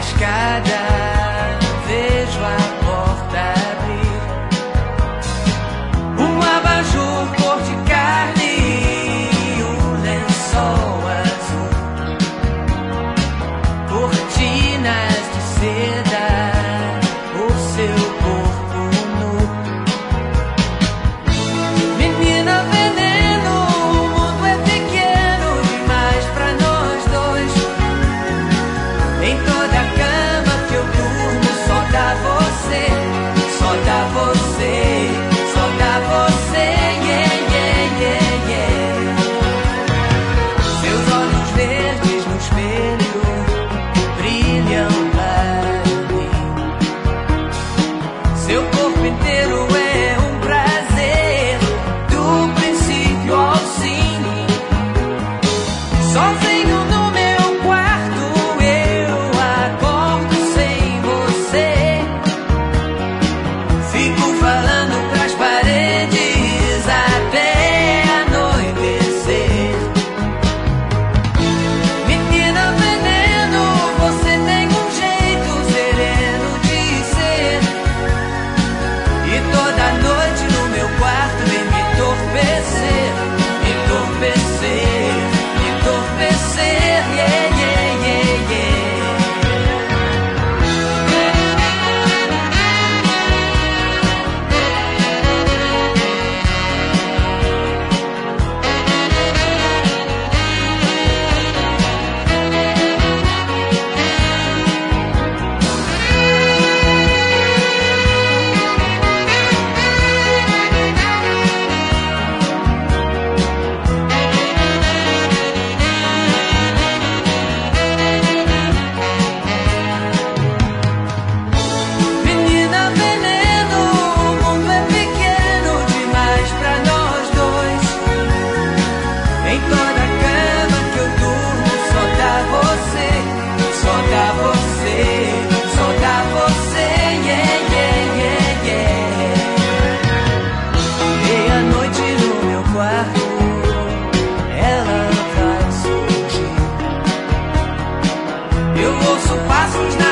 escada, vejo a porta abrir. Um abajur cor de carne e um lençol azul. Cortinas de seda, o seu corpo nu. Menina veneno, o mundo é pequeno demais pra nós dois. Em toda a cama que eu durmo só dá você, só dá você, só dá você, yeah, yeah, yeah, yeah. Seus olhos verdes no espelho brilham para mim. Seu corpo inteiro é um prazer, do princípio ao fim. Sozinho no meu quarto eu acordo sem você. Fico falando pras paredes até anoitecer. Menina veneno, você tem um jeito sereno de ser. E toda noite no meu quarto vem me entorpecer, entorpecer, entorpecer, yeah, yeah, yeah, yeah. Menina veneno, o mundo é pequeno demais pra nós dois. Em toda a cama que eu durmo só dá você, só dá você, só dá você, yeah, yeah, yeah, yeah. Meia-noite no meu quarto, ela vai surgir. Eu ouço passos na